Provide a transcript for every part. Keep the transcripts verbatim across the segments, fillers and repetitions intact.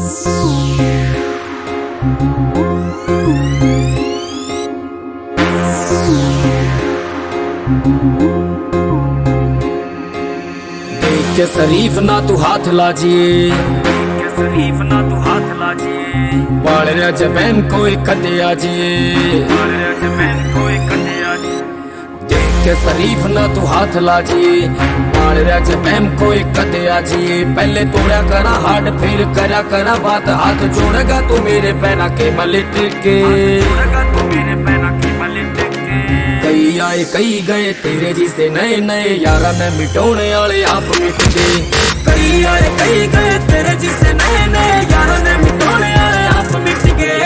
देख के शरीफ ना तू हाथ लाजिए, देख के शरीफ ना तू हाथ लाजिए, बाल रज बहन कोई कदे आजिए, बाल रज बहन कोई कदे आजिए। देख के शरीफ ना तू हाथ लाजिए, बाल रज बहन कोई कदे आजिए। पहले तोड़ा करा हाड फिर करा करा बात, हाथ जोड़ेगा तू मेरे पैना के मलिट के, जोड़ेगा तू मेरे पैना के मलिट के। कई आए कई गए तेरे जिसे नए नए यारा में मिटोने वाले आप मिट गए। कई आए कई गए तेरे जिसे नए नए यारा में मिटोने वाले आप मिट गए।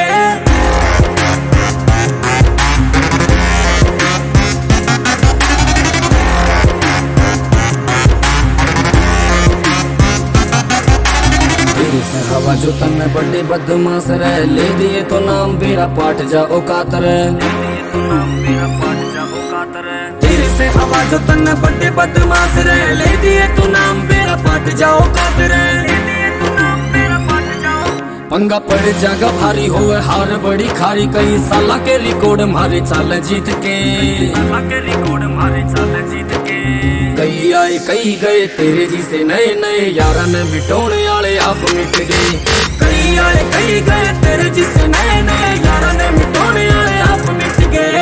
हवा जो तन में बड़े बदमाश रह, ले दिए तो नाम मेरा पाट जाओ कातर, तेरे से हवा जो तन में बड़े बदमाश रह, ले दिए तो नाम मेरा पाट जाओ कातर। पंगा पड़ जागा भारी हो हार बड़ी खारी, कई साला के रिकॉर्ड मारे चाल जीत के, साला के रिकॉर्ड मारे चाल जीत के। कई आए कई गए तेरे जिसे नए नए यारा में मिटोने वाले आप मिट गए। कई आए कई गए तेरे जिसे नए नए यारा में मिटोने वाले आप मिट गए।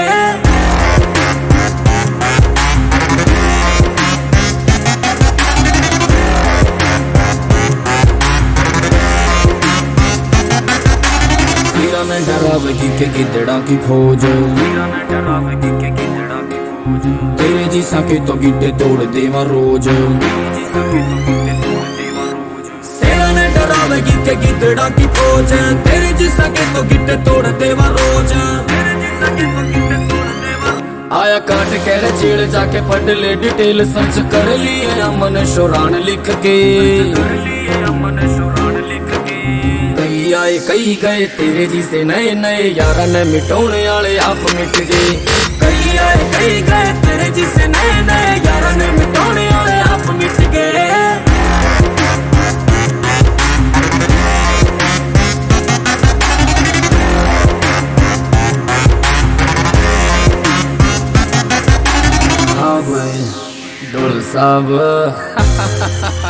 सीरा में डरावेगी के गिद्धड़ा की खोज, सीरा में डरावेगी के गिद्धड़ा की खोज। तेरे जिसा के तो गिड्डे तोड़ देवा रोज, तेरे जिसा के तो गिड्डे तोड़ देवा रोज। सीरा में डरावेगी के गिद्धड़ा की खोज, तेरे जिसा के तो गिड्डे तोड़ देवा रोज, तेरे जिसा के तो गिड्डे तोड़ देवा। आया काट कह चीड़ जाके पढ़ ले डिटेल, सर्च कर लिए अमन शोरान लिख के, कर लिए अमन शोरान लिख के। कई आए कई गए तेरे जिसे नए नए यारा ने मिटोने वाले आप मिट गए। कई आए कई गए तेरे जिसे नए नए यारा ने मिटोने वाले आप मिट गए। हाँ भाई डोल साहब